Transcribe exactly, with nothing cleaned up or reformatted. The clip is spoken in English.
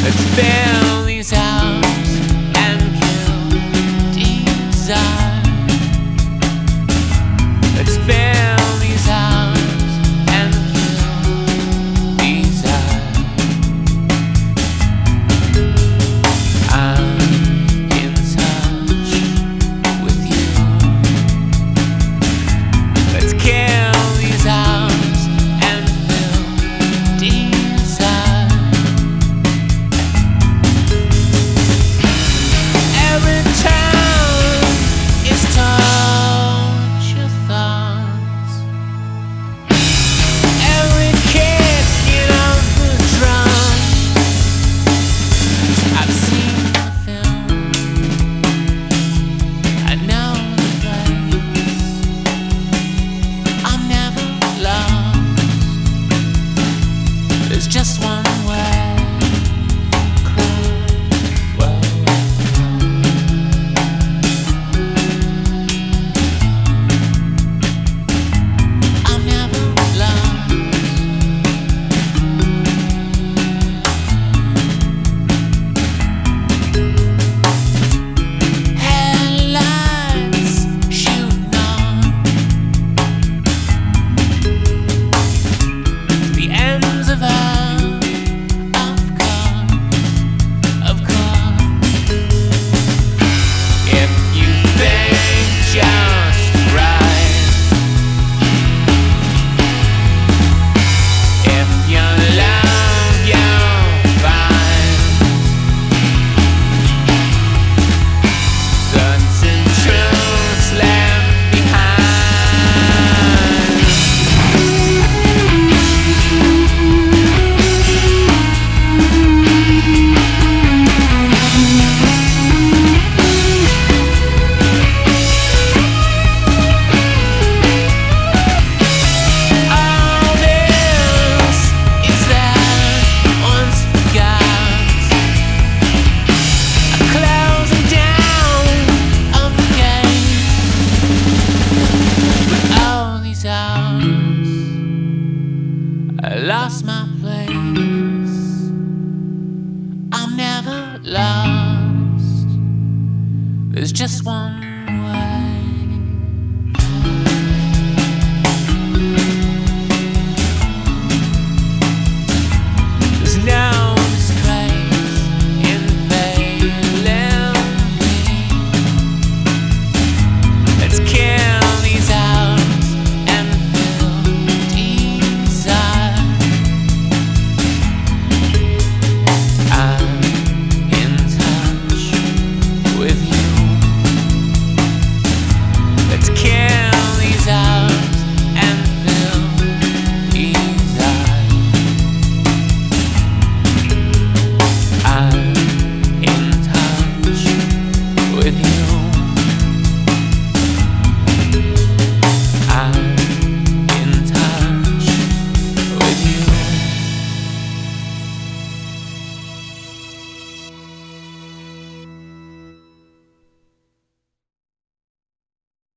Let's build these houses and kill desire. Let's build these houses and kill desire. I'm in touch with you. Let's kill these houses and fill desire. Every town is torture thoughts. Every kicking of the drum. I've seen the film. I know the place. I'm never lost. There's just one way. I lost my place. I'm never lost. There's just one